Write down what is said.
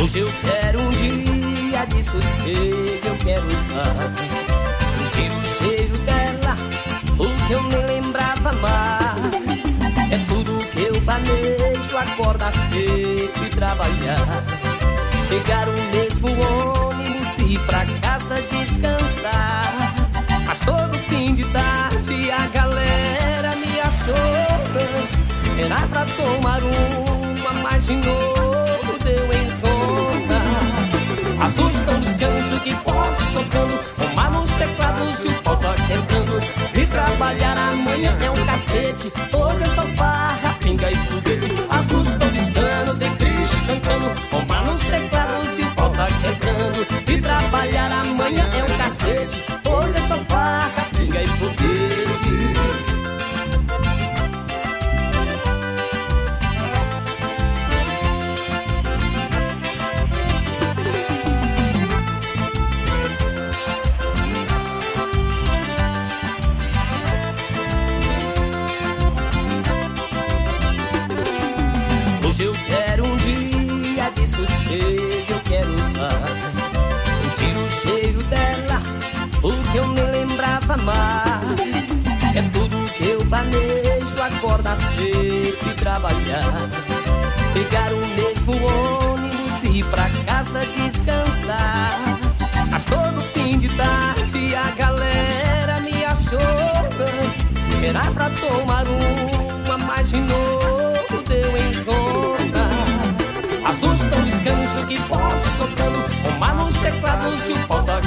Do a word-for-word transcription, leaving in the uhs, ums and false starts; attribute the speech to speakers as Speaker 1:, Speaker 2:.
Speaker 1: Hoje eu quero um dia de sossego, eu quero paz. Sentir o cheiro dela, o que eu nem lembrava mais. É tudo que eu planejo, acordar cedo e trabalhar. Pegar o mesmo ônibus e ir pra casa descansar. Mas todo fim de tarde a galera me achou. Era pra tomar uma, mas de novo deu em zona. As luzes estão buscando que podes tocando, uma nos teclados e o pau tá quebrando. E trabalhar amanhã é um cacete, hoje é só barra, pinga e foguete. As luzes estão buscando, tem Cris cantando, uma nos teclados e o pau tá quebrando. E trabalhar amanhã é um cacete, hoje é só barra, pinga e foguete. Hoje eu quero um dia de sossego, eu quero paz. Sentir o cheiro dela, o que eu nem lembrava mais. É tudo que eu planejo, acordar cedo e trabalhar. Pegar o mesmo ônibus e ir pra casa descansar. Mas todo fim de tarde a galera me achou. Era pra tomar uma, mas de novo deu em zona. As luzes estão piscando, que podes tocando, uma nos teclados e o pau tá